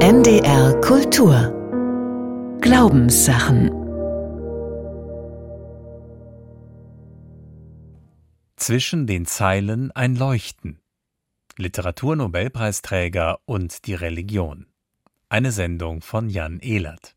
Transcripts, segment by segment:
NDR Kultur Glaubenssachen. Zwischen den Zeilen ein Leuchten. Literaturnobelpreisträger und die Religion. Eine Sendung von Jan Ehlert.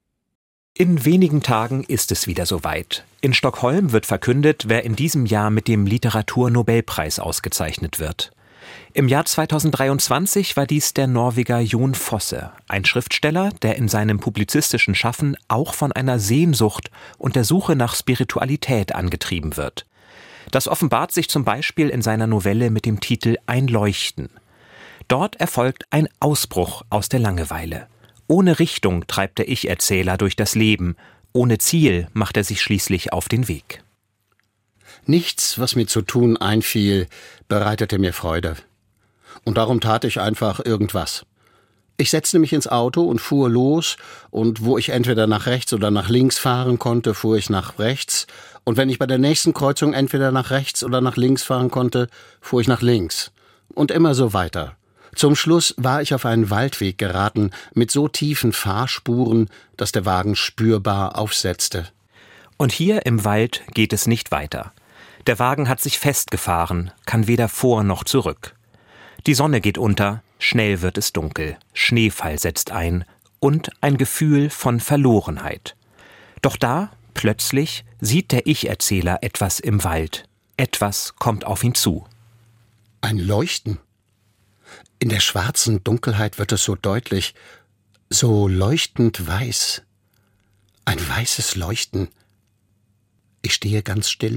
In wenigen Tagen ist es wieder soweit. In Stockholm wird verkündet, wer in diesem Jahr mit dem Literaturnobelpreis ausgezeichnet wird. Im Jahr 2023 war dies der Norweger Jon Fosse, ein Schriftsteller, der in seinem publizistischen Schaffen auch von einer Sehnsucht und der Suche nach Spiritualität angetrieben wird. Das offenbart sich zum Beispiel in seiner Novelle mit dem Titel Ein Leuchten. Dort erfolgt ein Ausbruch aus der Langeweile. Ohne Richtung treibt der Ich-Erzähler durch das Leben, ohne Ziel macht er sich schließlich auf den Weg. Nichts, was mir zu tun einfiel, bereitete mir Freude. Und darum tat ich einfach irgendwas. Ich setzte mich ins Auto und fuhr los, und wo ich entweder nach rechts oder nach links fahren konnte, fuhr ich nach rechts, und wenn ich bei der nächsten Kreuzung entweder nach rechts oder nach links fahren konnte, fuhr ich nach links. Und immer so weiter. Zum Schluss war ich auf einen Waldweg geraten, mit so tiefen Fahrspuren, dass der Wagen spürbar aufsetzte. Und hier im Wald geht es nicht weiter. Der Wagen hat sich festgefahren, kann weder vor noch zurück. Die Sonne geht unter, schnell wird es dunkel, Schneefall setzt ein und ein Gefühl von Verlorenheit. Doch da, plötzlich, sieht der Ich-Erzähler etwas im Wald. Etwas kommt auf ihn zu. Ein Leuchten. In der schwarzen Dunkelheit wird es so deutlich, so leuchtend weiß. Ein weißes Leuchten. Ich stehe ganz still.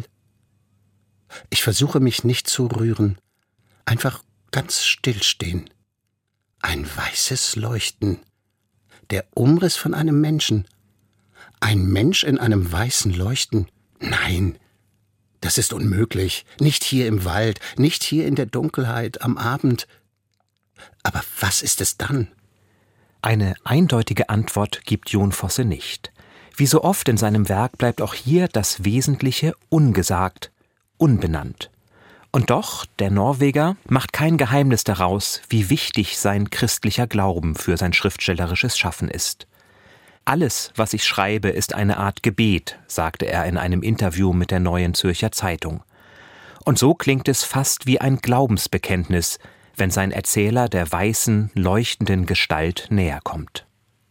Ich versuche mich nicht zu rühren, einfach ganz still stehen. Ein weißes Leuchten. Der Umriss von einem Menschen. Ein Mensch in einem weißen Leuchten? Nein, das ist unmöglich. Nicht hier im Wald, nicht hier in der Dunkelheit, am Abend. Aber was ist es dann? Eine eindeutige Antwort gibt Jon Fosse nicht. Wie so oft in seinem Werk bleibt auch hier das Wesentliche ungesagt, unbenannt. Und doch, der Norweger macht kein Geheimnis daraus, wie wichtig sein christlicher Glauben für sein schriftstellerisches Schaffen ist. Alles, was ich schreibe, ist eine Art Gebet, sagte er in einem Interview mit der Neuen Zürcher Zeitung. Und so klingt es fast wie ein Glaubensbekenntnis, wenn sein Erzähler der weißen, leuchtenden Gestalt näher kommt.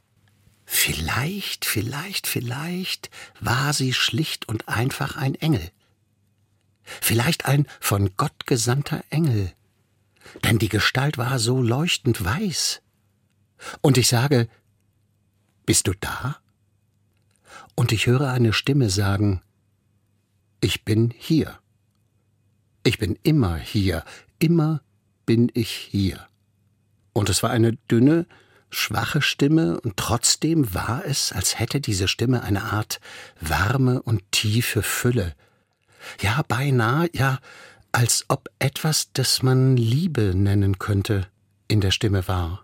Vielleicht war sie schlicht und einfach ein Engel. Vielleicht ein von Gott gesandter Engel. Denn die Gestalt war so leuchtend weiß. Und ich sage, bist du da? Und ich höre eine Stimme sagen, ich bin hier. Ich bin immer hier, immer bin ich hier. Und es war eine dünne, schwache Stimme, und trotzdem war es, als hätte diese Stimme eine Art warme und tiefe Fülle. Ja, beinahe, ja, als ob etwas, das man Liebe nennen könnte, in der Stimme war.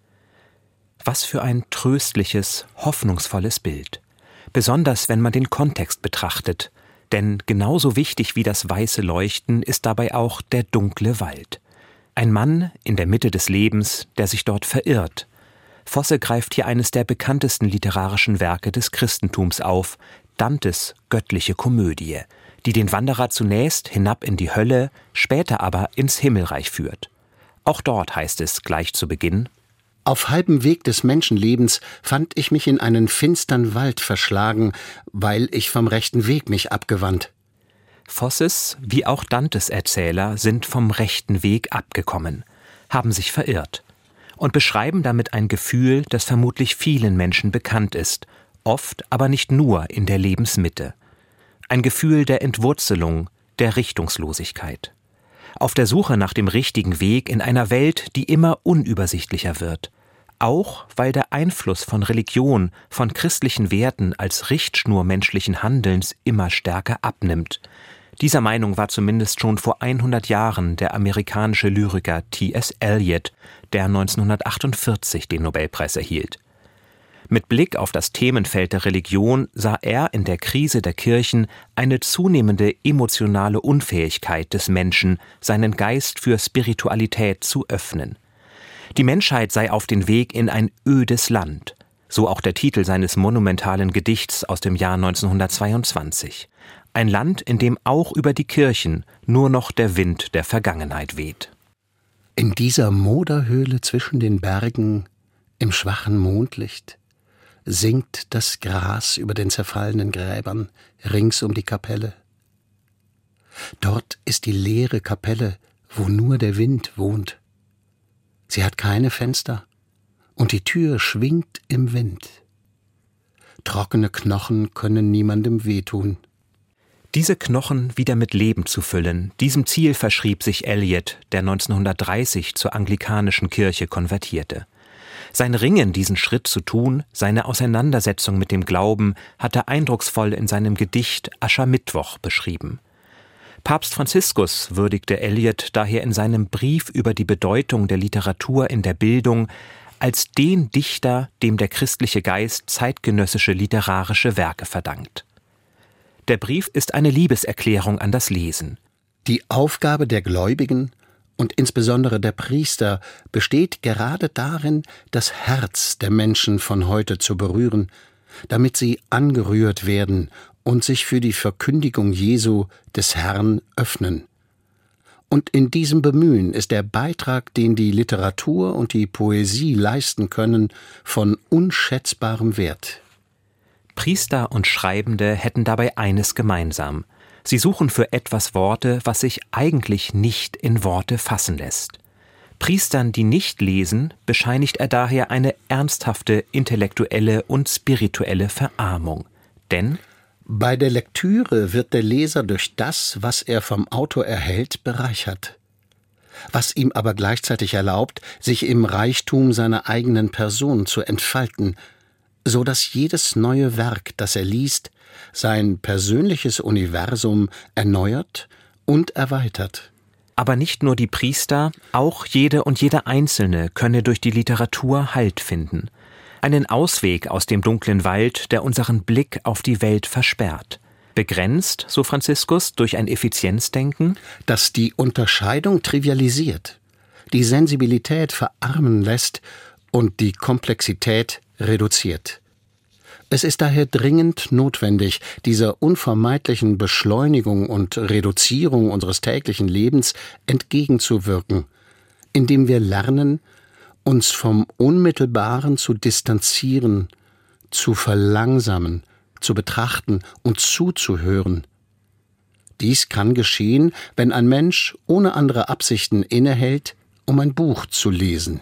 Was für ein tröstliches, hoffnungsvolles Bild. Besonders, wenn man den Kontext betrachtet. Denn genauso wichtig wie das weiße Leuchten ist dabei auch der dunkle Wald. Ein Mann in der Mitte des Lebens, der sich dort verirrt. Fosse greift hier eines der bekanntesten literarischen Werke des Christentums auf, Dantes göttliche Komödie, die den Wanderer zunächst hinab in die Hölle, später aber ins Himmelreich führt. Auch dort heißt es gleich zu Beginn: Auf halbem Weg des Menschenlebens fand ich mich in einen finstern Wald verschlagen, weil ich vom rechten Weg mich abgewandt. Fosses wie auch Dantes Erzähler sind vom rechten Weg abgekommen, haben sich verirrt und beschreiben damit ein Gefühl, das vermutlich vielen Menschen bekannt ist, oft aber nicht nur in der Lebensmitte. Ein Gefühl der Entwurzelung, der Richtungslosigkeit. Auf der Suche nach dem richtigen Weg in einer Welt, die immer unübersichtlicher wird. Auch weil der Einfluss von Religion, von christlichen Werten als Richtschnur menschlichen Handelns immer stärker abnimmt. Dieser Meinung war zumindest schon vor 100 Jahren der amerikanische Lyriker T.S. Eliot, der 1948 den Nobelpreis erhielt. Mit Blick auf das Themenfeld der Religion sah er in der Krise der Kirchen eine zunehmende emotionale Unfähigkeit des Menschen, seinen Geist für Spiritualität zu öffnen. Die Menschheit sei auf den Weg in ein ödes Land. So auch der Titel seines monumentalen Gedichts aus dem Jahr 1922. Ein Land, in dem auch über die Kirchen nur noch der Wind der Vergangenheit weht. In dieser Moderhöhle zwischen den Bergen, im schwachen Mondlicht, sinkt das Gras über den zerfallenen Gräbern rings um die Kapelle. Dort ist die leere Kapelle, wo nur der Wind wohnt. Sie hat keine Fenster und die Tür schwingt im Wind. Trockene Knochen können niemandem wehtun. Diese Knochen wieder mit Leben zu füllen, diesem Ziel verschrieb sich Eliot, der 1930 zur anglikanischen Kirche konvertierte. Sein Ringen, diesen Schritt zu tun, seine Auseinandersetzung mit dem Glauben, hat er eindrucksvoll in seinem Gedicht Aschermittwoch beschrieben. Papst Franziskus würdigte Eliot daher in seinem Brief über die Bedeutung der Literatur in der Bildung als den Dichter, dem der christliche Geist zeitgenössische literarische Werke verdankt. Der Brief ist eine Liebeserklärung an das Lesen. Die Aufgabe der Gläubigen und insbesondere der Priester besteht gerade darin, das Herz der Menschen von heute zu berühren, damit sie angerührt werden und sich für die Verkündigung Jesu des Herrn öffnen. Und in diesem Bemühen ist der Beitrag, den die Literatur und die Poesie leisten können, von unschätzbarem Wert. Priester und Schreibende hätten dabei eines gemeinsam: Sie suchen für etwas Worte, was sich eigentlich nicht in Worte fassen lässt. Priestern, die nicht lesen, bescheinigt er daher eine ernsthafte intellektuelle und spirituelle Verarmung. Denn bei der Lektüre wird der Leser durch das, was er vom Autor erhält, bereichert, was ihm aber gleichzeitig erlaubt, sich im Reichtum seiner eigenen Person zu entfalten, so dass jedes neue Werk, das er liest, sein persönliches Universum erneuert und erweitert. aber nicht nur die Priester, auch jede und jeder Einzelne könne durch die Literatur Halt finden. Einen Ausweg aus dem dunklen Wald, der unseren Blick auf die Welt versperrt. Begrenzt, so Franziskus, durch ein Effizienzdenken, das die Unterscheidung trivialisiert, die Sensibilität verarmen lässt und die Komplexität reduziert. Es ist daher dringend notwendig, dieser unvermeidlichen Beschleunigung und Reduzierung unseres täglichen Lebens entgegenzuwirken, indem wir lernen, uns vom Unmittelbaren zu distanzieren, zu verlangsamen, zu betrachten und zuzuhören. Dies kann geschehen, wenn ein Mensch ohne andere Absichten innehält, um ein Buch zu lesen.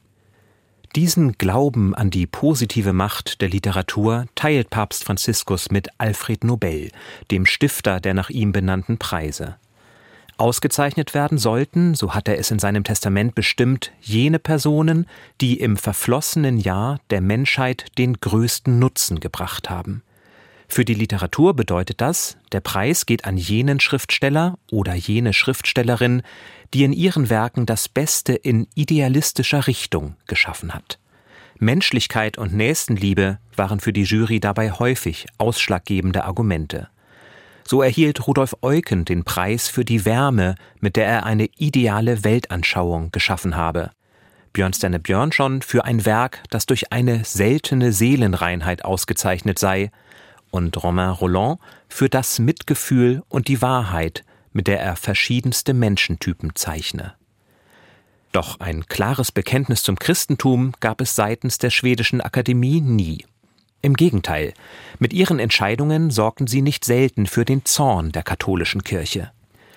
Diesen Glauben an die positive Macht der Literatur teilt Papst Franziskus mit Alfred Nobel, dem Stifter der nach ihm benannten Preise. Ausgezeichnet werden sollten, so hat er es in seinem Testament bestimmt, jene Personen, die im verflossenen Jahr der Menschheit den größten Nutzen gebracht haben. Für die Literatur bedeutet das, der Preis geht an jenen Schriftsteller oder jene Schriftstellerin, die in ihren Werken das Beste in idealistischer Richtung geschaffen hat. Menschlichkeit und Nächstenliebe waren für die Jury dabei häufig ausschlaggebende Argumente. So erhielt Rudolf Eucken den Preis für die Wärme, mit der er eine ideale Weltanschauung geschaffen habe. Bjørnstjerne Bjørnson für ein Werk, das durch eine seltene Seelenreinheit ausgezeichnet sei, und Romain Rolland für das Mitgefühl und die Wahrheit, mit der er verschiedenste Menschentypen zeichne. Doch ein klares Bekenntnis zum Christentum gab es seitens der Schwedischen Akademie nie. Im Gegenteil, mit ihren Entscheidungen sorgten sie nicht selten für den Zorn der katholischen Kirche.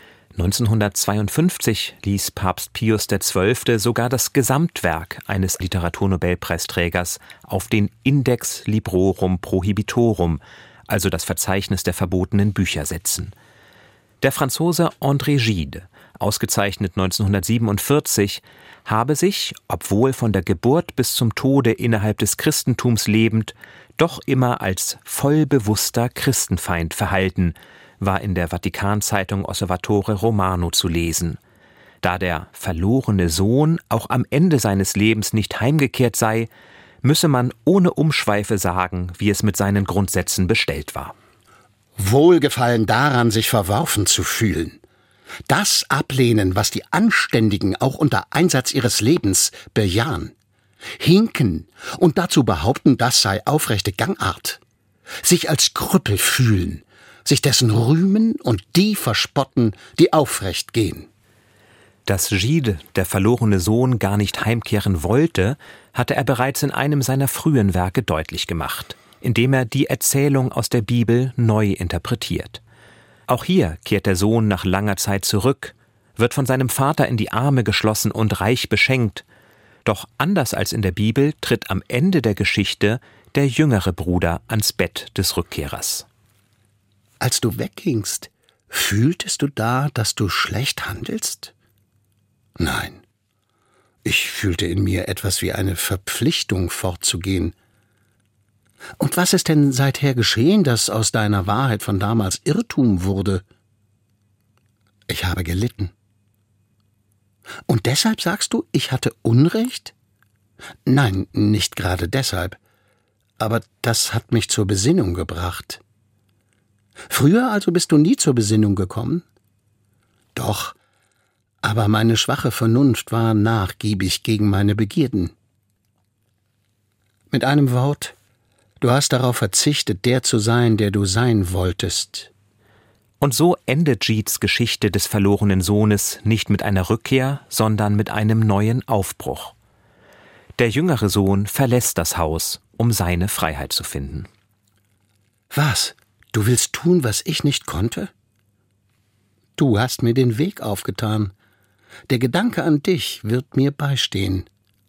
1952 ließ Papst Pius XII. Sogar das Gesamtwerk eines Literaturnobelpreisträgers auf den Index Librorum Prohibitorum, also das Verzeichnis der verbotenen Bücher, setzen. Der Franzose André Gide, ausgezeichnet 1947, habe sich, obwohl von der Geburt bis zum Tode innerhalb des Christentums lebend, doch immer als vollbewusster Christenfeind verhalten, war in der Vatikan-Zeitung Osservatore Romano zu lesen. Da der verlorene Sohn auch am Ende seines Lebens nicht heimgekehrt sei, müsse man ohne Umschweife sagen, wie es mit seinen Grundsätzen bestellt war. Wohlgefallen daran, sich verworfen zu fühlen. Das ablehnen, was die Anständigen auch unter Einsatz ihres Lebens bejahen. Hinken und dazu behaupten, das sei aufrechte Gangart. Sich als Krüppel fühlen, sich dessen rühmen und die verspotten, die aufrecht gehen. Dass Gide, der verlorene Sohn, gar nicht heimkehren wollte, hatte er bereits in einem seiner frühen Werke deutlich gemacht, indem er die Erzählung aus der Bibel neu interpretiert. Auch hier kehrt der Sohn nach langer Zeit zurück, wird von seinem Vater in die Arme geschlossen und reich beschenkt. Doch anders als in der Bibel tritt am Ende der Geschichte der jüngere Bruder ans Bett des Rückkehrers. Als du weggingst, fühltest du da, dass du schlecht handelst? Nein, ich fühlte in mir etwas wie eine Verpflichtung, fortzugehen. Und was ist denn seither geschehen, dass aus deiner Wahrheit von damals Irrtum wurde? Ich habe gelitten. Und deshalb sagst du, ich hatte Unrecht? Nein, nicht gerade deshalb. Aber das hat mich zur Besinnung gebracht. Früher also bist du nie zur Besinnung gekommen? Doch, aber meine schwache Vernunft war nachgiebig gegen meine Begierden. Mit einem Wort, du hast darauf verzichtet, der zu sein, der du sein wolltest. Und so endet Gides Geschichte des verlorenen Sohnes nicht mit einer Rückkehr, sondern mit einem neuen Aufbruch. Der jüngere Sohn verlässt das Haus, um seine Freiheit zu finden. Was? Du willst tun, was ich nicht konnte? Du hast mir den Weg aufgetan. Der Gedanke an dich wird mir beistehen.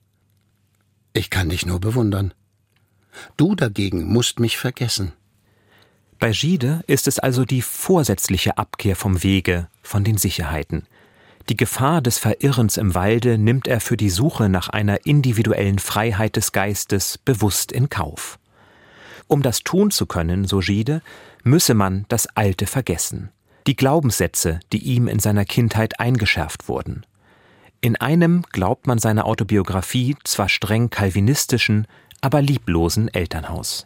Ich kann dich nur bewundern. Du dagegen musst mich vergessen. Bei Gide ist es also die vorsätzliche Abkehr vom Wege, von den Sicherheiten. Die Gefahr des Verirrens im Walde nimmt er für die Suche nach einer individuellen Freiheit des Geistes bewusst in Kauf. Um das tun zu können, so Gide, müsse man das Alte vergessen, die Glaubenssätze, die ihm in seiner Kindheit eingeschärft wurden. In einem glaubt man seiner Autobiografie zwar streng calvinistischen, aber lieblosen Elternhaus.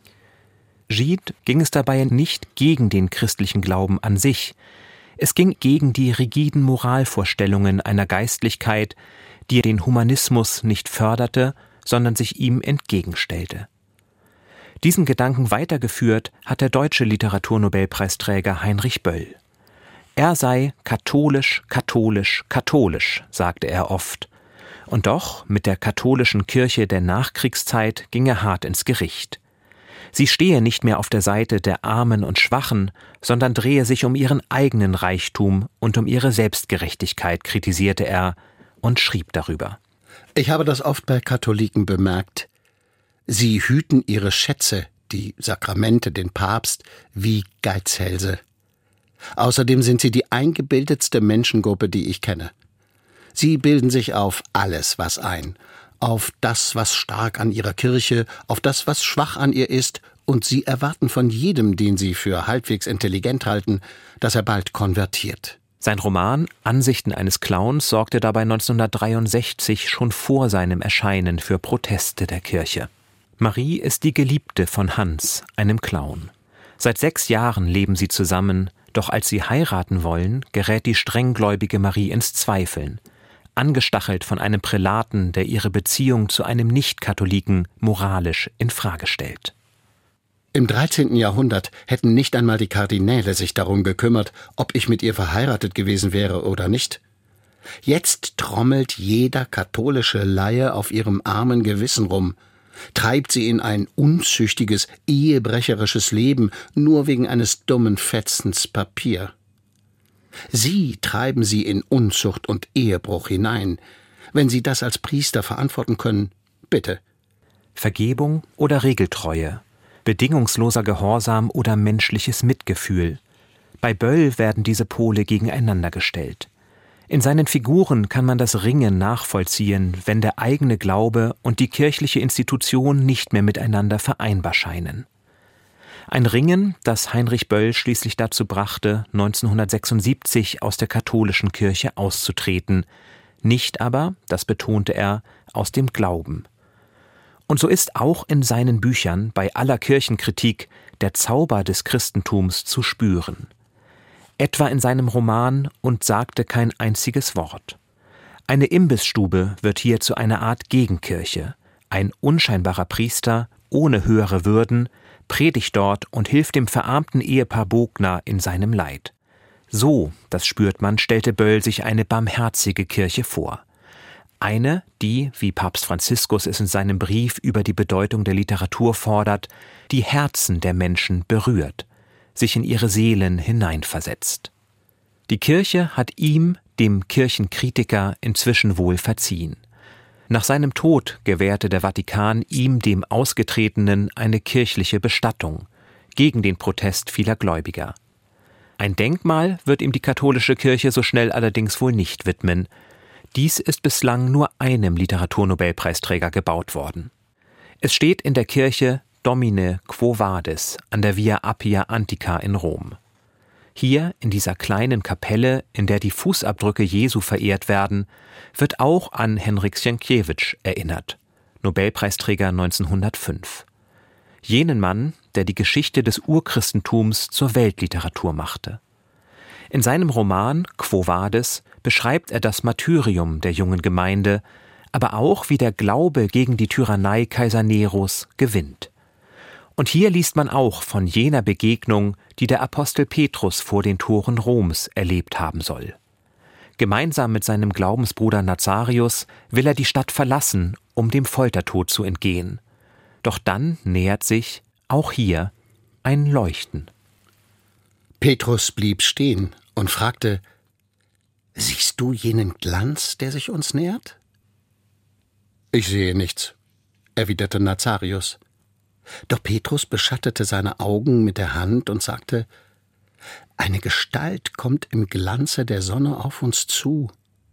Gide ging es dabei nicht gegen den christlichen Glauben an sich, es ging gegen die rigiden Moralvorstellungen einer Geistlichkeit, die den Humanismus nicht förderte, sondern sich ihm entgegenstellte. Diesen Gedanken weitergeführt hat der deutsche Literaturnobelpreisträger Heinrich Böll. Er sei katholisch, katholisch, katholisch, sagte er oft. Und doch, mit der katholischen Kirche der Nachkriegszeit ging er hart ins Gericht. Sie stehe nicht mehr auf der Seite der Armen und Schwachen, sondern drehe sich um ihren eigenen Reichtum und um ihre Selbstgerechtigkeit, kritisierte er und schrieb darüber. Ich habe das oft bei Katholiken bemerkt. Sie hüten ihre Schätze, die Sakramente, den Papst, wie Geizhälse. Außerdem sind sie die eingebildetste Menschengruppe, die ich kenne. Sie bilden sich auf alles was ein, auf das, was stark an ihrer Kirche, auf das, was schwach an ihr ist, und sie erwarten von jedem, den sie für halbwegs intelligent halten, dass er bald konvertiert. Sein Roman Ansichten eines Clowns sorgte dabei 1963 schon vor seinem Erscheinen für Proteste der Kirche. Marie ist die Geliebte von Hans, einem Clown. Seit 6 Jahren leben sie zusammen, doch als sie heiraten wollen, gerät die strenggläubige Marie ins Zweifeln. Angestachelt von einem Prälaten, der ihre Beziehung zu einem Nicht-Katholiken moralisch in Frage stellt. Im 13. Jahrhundert hätten nicht einmal die Kardinäle sich darum gekümmert, ob ich mit ihr verheiratet gewesen wäre oder nicht. Jetzt trommelt jeder katholische Laie auf ihrem armen Gewissen rum, treibt sie in ein unzüchtiges, ehebrecherisches Leben, nur wegen eines dummen Fetzens Papier. Sie treiben sie in Unzucht und Ehebruch hinein. Wenn Sie das als Priester verantworten können, bitte. Vergebung oder Regeltreue, bedingungsloser Gehorsam oder menschliches Mitgefühl. Bei Böll werden diese Pole gegeneinander gestellt. In seinen Figuren kann man das Ringen nachvollziehen, wenn der eigene Glaube und die kirchliche Institution nicht mehr miteinander vereinbar scheinen. Ein Ringen, das Heinrich Böll schließlich dazu brachte, 1976 aus der katholischen Kirche auszutreten, nicht aber, das betonte er, aus dem Glauben. Und so ist auch in seinen Büchern bei aller Kirchenkritik der Zauber des Christentums zu spüren. etwa in seinem Roman »Und sagte kein einziges Wort«. Eine Imbissstube wird hier zu einer Art Gegenkirche. Ein unscheinbarer Priester, ohne höhere Würden, predigt dort und hilft dem verarmten Ehepaar Bogner in seinem Leid. So, das spürt man, stellte Böll sich eine barmherzige Kirche vor. Eine, die, wie Papst Franziskus es in seinem Brief über die Bedeutung der Literatur fordert, die Herzen der Menschen berührt, sich in ihre Seelen hineinversetzt. Die Kirche hat ihm, dem Kirchenkritiker, inzwischen wohl verziehen. Nach seinem Tod gewährte der Vatikan ihm, dem Ausgetretenen, eine kirchliche Bestattung, gegen den Protest vieler Gläubiger. Ein Denkmal wird ihm die katholische Kirche so schnell allerdings wohl nicht widmen. Dies ist bislang nur einem Literaturnobelpreisträger gebaut worden. Es steht in der Kirche Domine Quo Vadis an der Via Appia Antica in Rom. Hier, in dieser kleinen Kapelle, in der die Fußabdrücke Jesu verehrt werden, wird auch an Henryk Sienkiewicz erinnert, Nobelpreisträger 1905. Jenen Mann, der die Geschichte des Urchristentums zur Weltliteratur machte. In seinem Roman Quo Vadis beschreibt er das Martyrium der jungen Gemeinde, aber auch, wie der Glaube gegen die Tyrannei Kaiser Neros gewinnt. Und hier liest man auch von jener Begegnung, die der Apostel Petrus vor den Toren Roms erlebt haben soll. Gemeinsam mit seinem Glaubensbruder Nazarius will er die Stadt verlassen, um dem Foltertod zu entgehen. Doch dann nähert sich, auch hier, ein Leuchten. Petrus blieb stehen und fragte: »Siehst du jenen Glanz, der sich uns nähert?« »Ich sehe nichts«, erwiderte Nazarius. Doch Petrus beschattete seine Augen mit der Hand und sagte: »Eine Gestalt kommt im Glanze der Sonne auf uns zu.«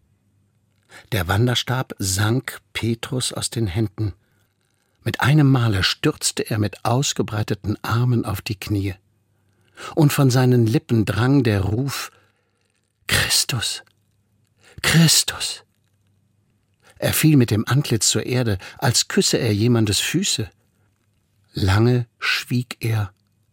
Der Wanderstab sank Petrus aus den Händen. Mit einem Male stürzte er mit ausgebreiteten Armen auf die Knie. Und von seinen Lippen drang der Ruf: »Christus! Christus!« Er fiel mit dem Antlitz zur Erde, als küsse er jemandes Füße. Lange schwieg er.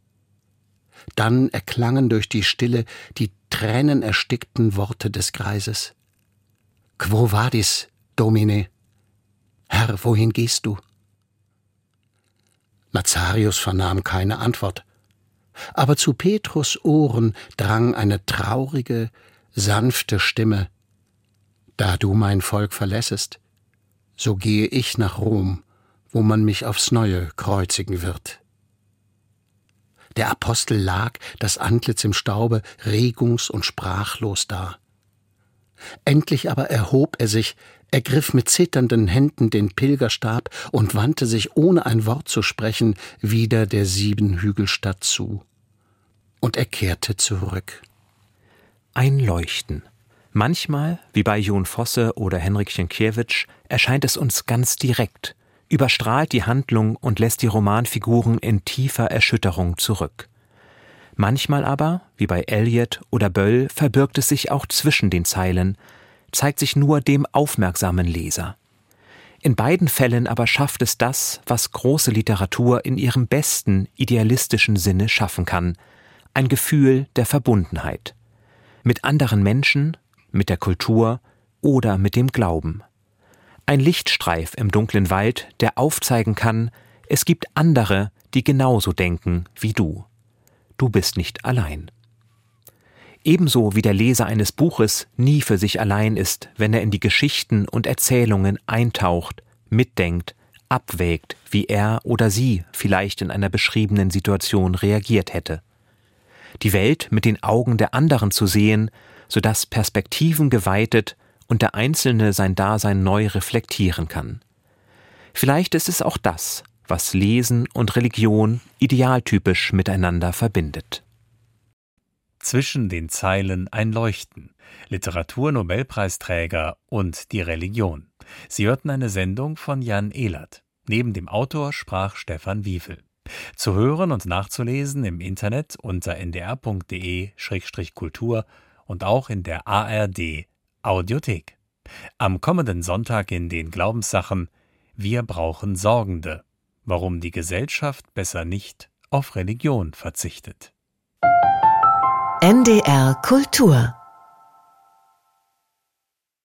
Dann erklangen durch die Stille die tränenerstickten Worte des Greises. »Quo vadis, Domine? Herr, wohin gehst du?« Nazarius vernahm keine Antwort. Aber zu Petrus' Ohren drang eine traurige, sanfte Stimme: »Da du mein Volk verlässest, so gehe ich nach Rom, wo man mich aufs Neue kreuzigen wird.« Der Apostel lag, das Antlitz im Staube, regungs- und sprachlos da. Endlich aber erhob er sich, ergriff mit zitternden Händen den Pilgerstab und wandte sich, ohne ein Wort zu sprechen, wieder der Siebenhügelstadt zu. Und er kehrte zurück. Ein Leuchten. Manchmal, wie bei Jon Fosse oder Henryk Sienkiewicz, erscheint es uns ganz direkt, überstrahlt die Handlung und lässt die Romanfiguren in tiefer Erschütterung zurück. Manchmal aber, wie bei Eliot oder Böll, verbirgt es sich auch zwischen den Zeilen, zeigt sich nur dem aufmerksamen Leser. In beiden Fällen aber schafft es das, was große Literatur in ihrem besten idealistischen Sinne schaffen kann: ein Gefühl der Verbundenheit. Mit anderen Menschen, mit der Kultur oder mit dem Glauben. Ein Lichtstreif im dunklen Wald, der aufzeigen kann, es gibt andere, die genauso denken wie du. Du bist nicht allein. Ebenso wie der Leser eines Buches nie für sich allein ist, wenn er in die Geschichten und Erzählungen eintaucht, mitdenkt, abwägt, wie er oder sie vielleicht in einer beschriebenen Situation reagiert hätte. Die Welt mit den Augen der anderen zu sehen, sodass Perspektiven geweitet und der Einzelne sein Dasein neu reflektieren kann. Vielleicht ist es auch das, was Lesen und Religion idealtypisch miteinander verbindet. Zwischen den Zeilen ein Leuchten. Literaturnobelpreisträger und die Religion. Sie hörten eine Sendung von Jan Ehlert. Neben dem Autor sprach Stefan Wiefel. Zu hören und nachzulesen im Internet unter ndr.de/kultur und auch in der ARD Audiothek. Am kommenden Sonntag in den Glaubenssachen: Wir brauchen Sorgende. Warum die Gesellschaft besser nicht auf Religion verzichtet. NDR Kultur